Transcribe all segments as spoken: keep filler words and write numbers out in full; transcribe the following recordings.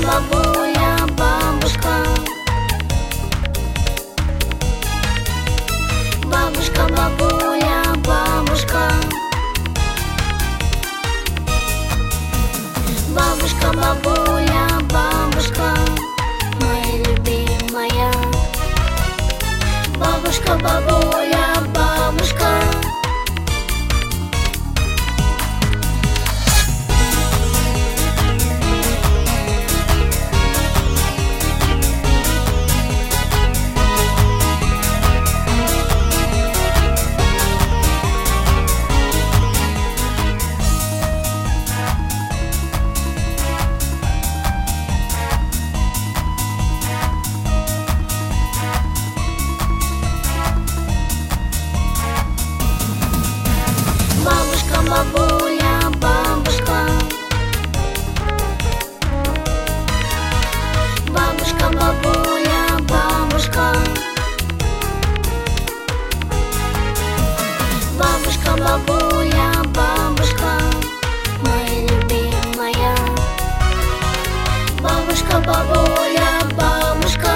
бабуля, бабушка. Бабушка, бабуля, бабушка. Бабушка, бабуля, бабушка, моя любимая. Бабушка, бабуля, бабушка. Бабушка, бабуля, бабушка. Бабушка, бабуля, бабушка. Бабушка, бабуля, бабушка, моя любимая. Бабушка, бабуля, бабушка.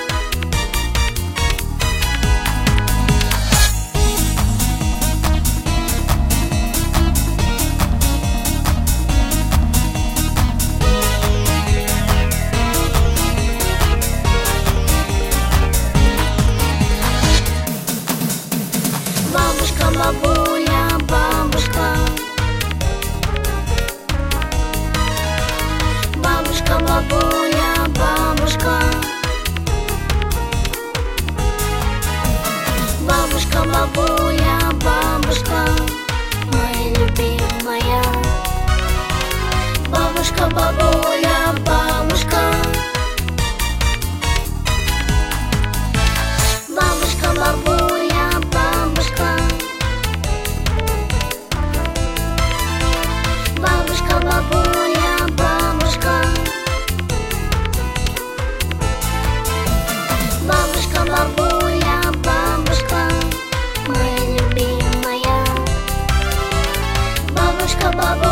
Бабушка, бабуля, бабушка. Бабушка, бабуля, бабушка. Бабушка, бабуля, бабушка, моя любимая. Бабушка, бабуля, бабушка. Бабушка, бабуля, бабушка. Бабушка, бабуля, бабушка. Бабушка, бабуля, бабушка, моя любимая. Бабушка, бабуля.